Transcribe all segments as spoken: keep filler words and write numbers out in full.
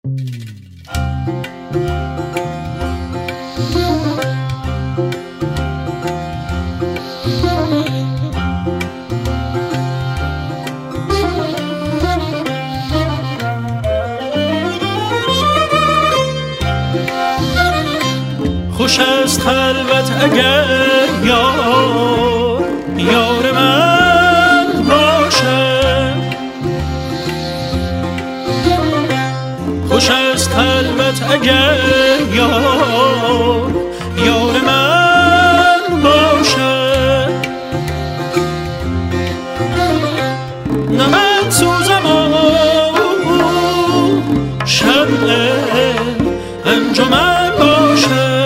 خوش است خلوت اگر یار یار من باشه، خوش است خلوت اگر یار یار من باشه. نه من سوزم و شمع انجمن باشه،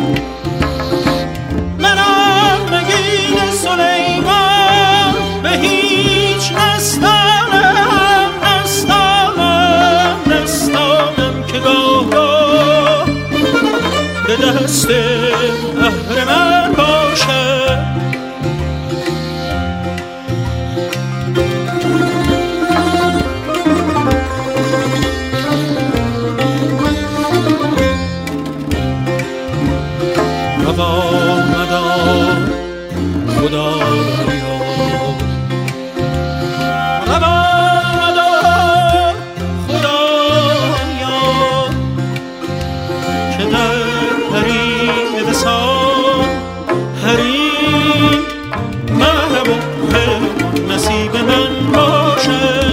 دست اهرمن باشه. روا مدار خدایا، روا مدار خدایا که در حریم وصال حریم محبوب نصیب من باشه.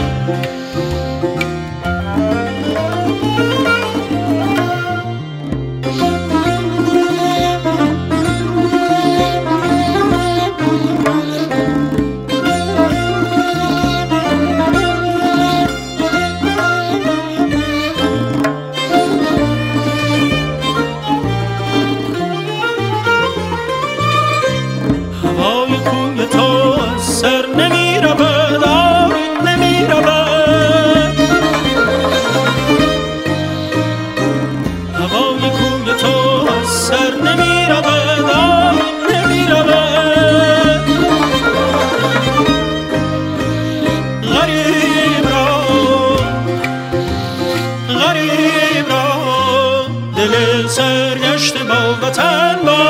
دل سرگشته با وطن با